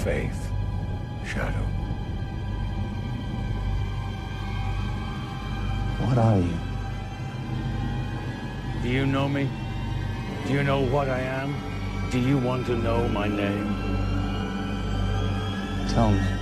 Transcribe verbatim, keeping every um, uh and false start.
faith, Shadow. What are you? Do you know me? Do you know what I am? Do you want to know my name? Tell me.